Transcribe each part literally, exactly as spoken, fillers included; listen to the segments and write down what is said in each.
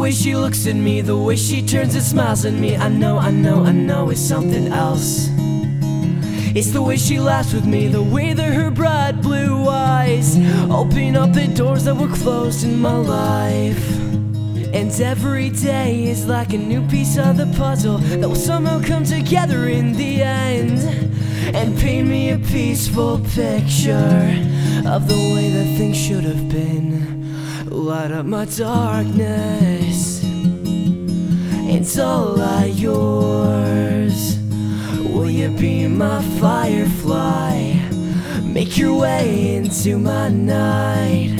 way she looks at me, the way she turns and smiles at me, I know, I know, I know it's something else. It's the way she laughs with me, the way that her bright blue eyes open up the doors that were closed in my life. And every day is like a new piece of the puzzle that will somehow come together in the end and paint me a peaceful picture of the way that things should have been. Light up my darkness, it's all yours. Will you be my firefly? Make your way into my night.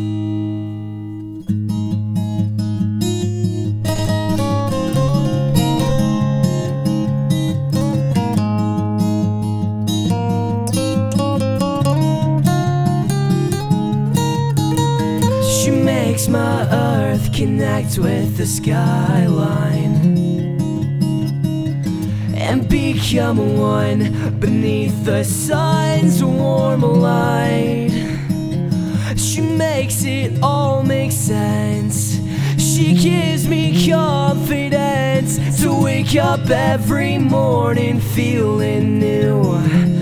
She makes my earth connect with the skyline and become one beneath the sun's warm light. She makes it all make sense. She gives me confidence to wake up every morning feeling new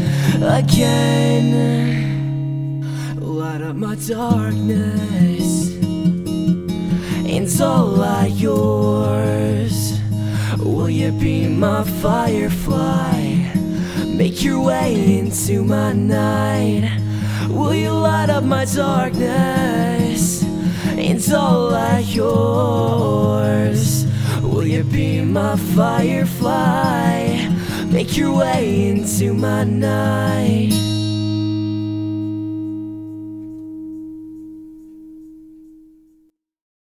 again. Light up my darkness, it's all yours. Will you be my firefly? Make your way into my night. Will you light up my darkness? It's all yours. Will you be my firefly? Make your way into my night.